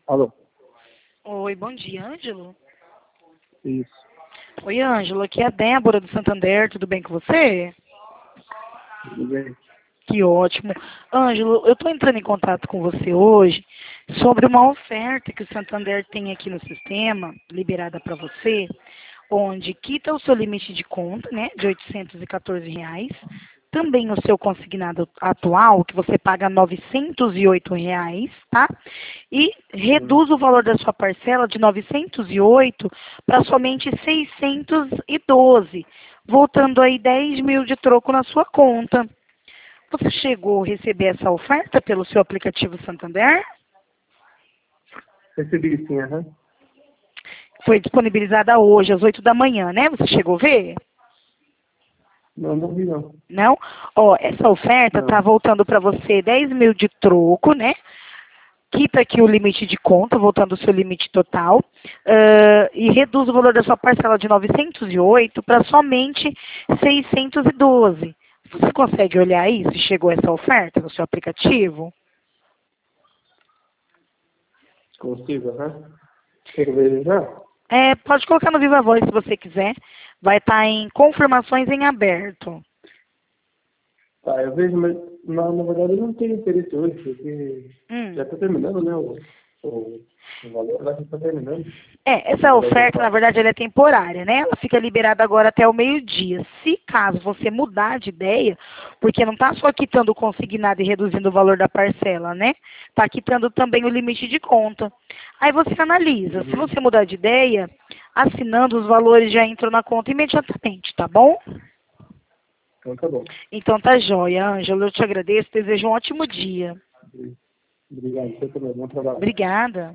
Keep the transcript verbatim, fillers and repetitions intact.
Alô? Oi, bom dia, Ângelo. Isso. Oi, Ângelo, aqui é a Débora do Santander, tudo bem com você? Tudo bem? Que ótimo. Ângelo, eu estou entrando em contato com você hoje sobre uma oferta que o Santander tem aqui no sistema, liberada para você, onde quita o seu limite de conta, né, de oitocentos e quatorze reais, também o seu consignado atual, que você paga novecentos e oito reais, tá? E Hum. reduz o valor da sua parcela de novecentos e oito para somente seiscentos e doze, voltando aí dez mil de troco na sua conta. Você chegou a receber essa oferta pelo seu aplicativo Santander? Recebi sim, aham. Foi disponibilizada hoje, às oito da manhã, né? Você chegou a ver? Não, não vi não. Não? Ó, essa oferta Não. tá voltando para você dez mil de troco, né? Quita aqui o limite de conta, voltando ao seu limite total, uh, e reduz o valor da sua parcela de novecentos e oito para somente seiscentos e doze. Você consegue olhar aí se chegou essa oferta no seu aplicativo? Consigo, aham. Quer ver já? É, pode colocar no Viva Voz se você quiser. Vai estar em confirmações em aberto. Tá, eu vejo, mas na, na verdade eu não tenho interesse hoje, porque Hum. já está terminando, né? O, o, o valor lá já está terminando. É, O essa valor oferta, na total. verdade, ela é temporária, né? Ela fica liberada agora até o meio-dia. Se caso você mudar de ideia, porque não está só quitando o consignado e reduzindo o valor da parcela, né? Está quitando também o limite de conta. Aí você analisa. Se Uhum. você mudar de ideia, assinando, os valores já entram na conta imediatamente, tá bom? Então tá bom. Então tá joia, Ângela. Eu te agradeço. Desejo um ótimo dia. Obrigado, você também. Bom trabalho. Obrigada.